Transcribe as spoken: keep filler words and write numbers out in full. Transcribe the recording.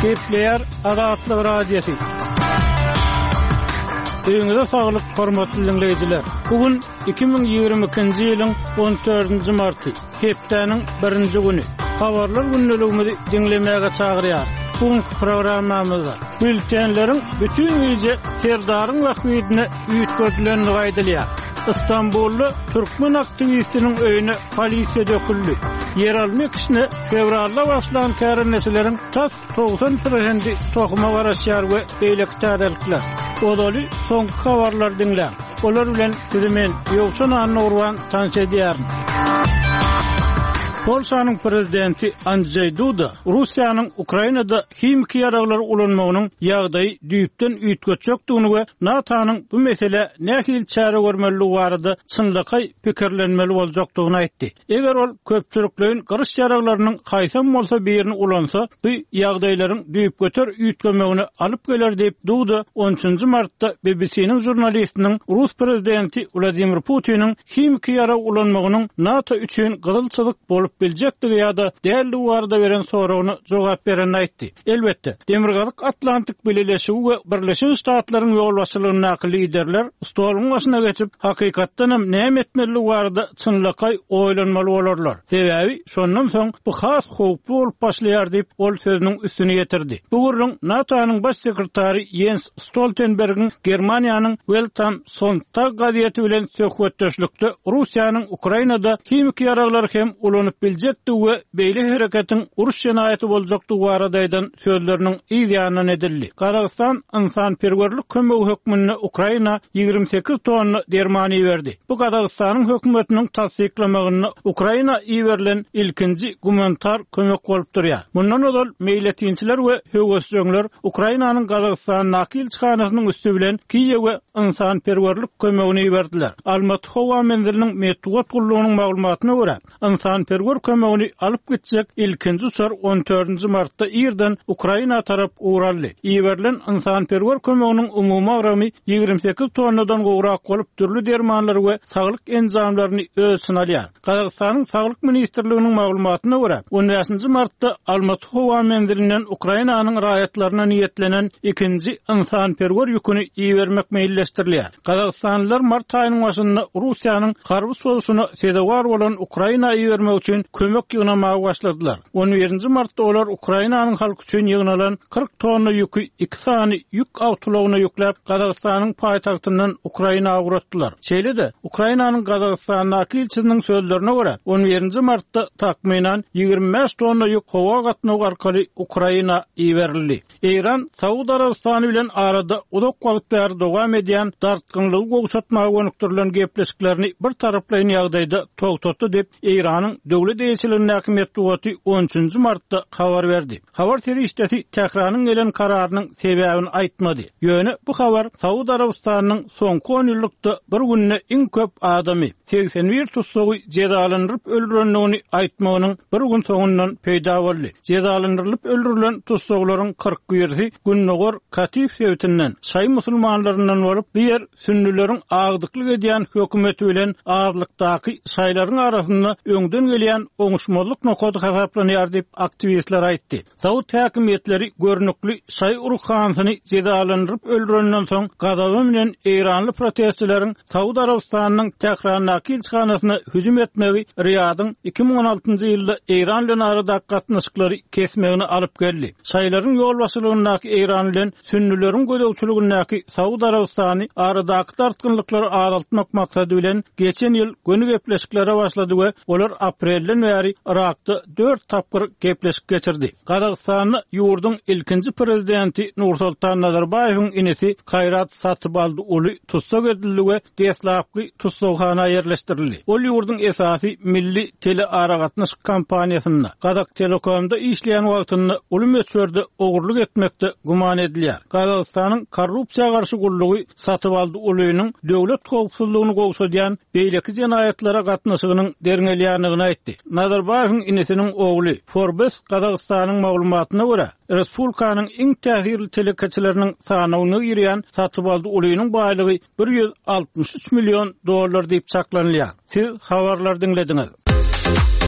Kepler Azatlyk Radiosu. Öňüňizde saglyk, hormatly dinleýijiler. Bugün iki bin ýygrimi ikinji ýylyň on dördünji marty, hepdeniň birinji güni. Habarlar günneligimizi dinlemäge çagyrýar. Bugünkü programmamyzda bültenleriň bütün ýyjy terdaryň wagtynda üýtgözülenini gaýdylýar. İstanbullu Türkmen aktivistinin öýüne polisiýa döküldi. Yeralmy kişini fevralda başlayan kärnesilerin tas doksan prosenti tokuma garaşýar we beýleki täzelikler. Odaly soňky habarlar dinlä. Olar bilen tüzümen ýoksa anny urwan tanış edýär. Polşanyň prezidenti Andrzej Duda Russiýanyň Ukrainada himiki ýaraglar ulanmagynyň ýagdaýy düýpden üýtgeçekdigini we NATO'nyň bu mesele nähil çare görmeligi barada çynlykay pikirlenmeli boljakdygyny aýtdy. Eger ol köpçüliklerin gyryş ýaraglarynyň haýsam bolsa birini ulansa, bu ýagdaýlaryň düýp göter üýtgemegine alyp geler diýip Duda on üçünji martda B B C'niň jurnalistiniň Rus prezidenti Vladimir Putin'in himiki ýarag ulanmagynyň NATO üçin gyzyl çyzyk bolup biljekdigi ýa-da däldi warda beren soragyna jogap beren aýtdy. Elbetde, Demirgazyk Atlantik Bileşigi we Birleşik Ştatlaryň ýol başçylygynyň näki liderler stoluň başyna geçip hakykatdan hem näme etmeli warda çynlykay oýlanmaly bolarlar. Sebäbi şondan soň bu has howply bolup başlaýar diýip ol sözüniň üstüne ýetirdi. Bu gurrun NATO'nyň baş sekretary Jens Stoltenberg'in Germaniýanyň Weltam Sonntag gaziýeti bilen söhbetdeşlikde Russiýanyň Ukrainada himiki ýaraglary hem ulanyp biljekdi we beýle hereketiň uruş ýenaýaty boljakdy baradaýdan sözleriniň ýa-da edildi. Kazakystan insanperwerlik kömegi hökmüne Ukraina ýygrimi sekiz tonna dermany berdi. Bu Kazakystanyň hökümetiniň tasdiklamagyny Ukraina ýeberilen ilkinji gumanitar kömek bolup durýar. Bundan öňe meýletinçiler we höwesçiler Ukrainanyň Kazakystan nakil çykanasynyň üstü bilen Kiýew we insanperwerlik kömegini berdiler. Almaty howa menziliniň medeniýet gullugynyň maglumatyna görä, insanperwer kömegini alyp gitsek ilkinji uçar on dördünji martda ýerden Ukraina tarap uğraldy. Ýeberilen insanperwer kömeginiň umumy agramy ýygrimi sekiz tonnadan gowrak bolup türlü dermanlar we saglyk enzamlaryny ölçüne alýar. Kazakystanyň saglyk ministrliginiň maglumatyna görä, on beşinji martda Almaty howa menzilinden Ukrainanyň raýatlaryna niýetlenen ikinji insanperwer ýüküni ýebermek meýilleşdirilýär. Kazakstanlylar mart aýynyň başynda Russiýanyň harby soňşuny sedewar bolan Ukraina ýebermek üçin kömek ýygnamagy başladylar. on birinji martda olar Ukrainanyň halky üçin ýygnalan kırk tonna ýükü iki sany ýük awtolagyna ýükläp Kazakstanyň paýtagtyndan Ukrainaga uğratdylar. Şeýle-de Ukrainanyň Kazakstanyň nakilçisiniň sözlerine görä on birinji martda takminan ýygrimi beş tonna ýük howa gatnagy arkaly Ukraina ýeberildi. Iran Saudi Arabistany bilen arada uzak wagtlar dowam edýän dartgynlygy gowşatmagy gönükdirilen gepleşiklerini bir taraplaýan ýagdaýda togtatdy diýip Iranyň döwlet eýçiliginiň häkimetli on üçünji martda habar berdi. Habar terişdeti Tehranyň gelen kararynyň sebäbini aýtmady. Ýöne bu habar Saudi Arabistanyň soňky on ýyllykda bir günde iň köp adamy seksen bir tutsagy jezalandyryp öldürenligini aýtmagynyň bir gün soňundan peýda boldy. Jezalandyrylyp öldürilen tutsaglaryň kırk birisi Günnogor Katif sewtinden şaý musulmanlaryndan bolup diýer sünnileriň agdyklyk edýän hökümeti bilen azlykdaky şaýlaryň arasynda öňden gelýän oňuşmazlyk nokady hasaplanýar diýip aktivistler aýtdy. Saud häkimetleri görnükli şaý urukhansyny jezalandyryp öldürenden soň gazaby bilen Iranly protestçileriň Saudi Arabistanyň Tehran nakil çykanasyna hüjüm etmegi Riyadyň iki bin on altyncı ýylda Iran bilen arada gatnaşyklary kesmegini alyp geldi. Şaýlaryň ýol başçylygynyň Iran bilen sünnileriň gödäwçiligiňi Saudi Arabistany aradaky tartgynlyklary azaltmak maksady bilen geçen ýyl gönü gepleşiklere başlady we olar aprelden beri Irakda dört tapgyr gepleşik geçirdi. Kazakstanyň ýurdun ilkinji prezidenti Nursultan Nazarbayewiň inisi Hayrat Satybaldy uly tutsak edildi we Deslapky tutsakxana ýerleşdirildi. Ol ýurdun esasy milli tele aragatnaş kampaniýasyna Kazak Telekomda işleýän wagtynda uly meçberde ogurlyk etmekde guman edilýär. Kazakstanyň korrupsiýa garşy gullugy Satybaldy ulynyň döwlet howpsuzlygyny gowşadýan beýleki jenaýatlara gatnaşygynyň derňelýänligini aýtdy. Nazarbayewiň inisiniň ogly Forbes Kazakstanyň maglumatyna görä Respublikanyň iň täsirli telekeçileriniň sanawyna girýän Satybaldy ulynyň baýlygy bir ýüz altymyş üç million dollar diýip çaklanýar. Siz habarlar dinlediňiz.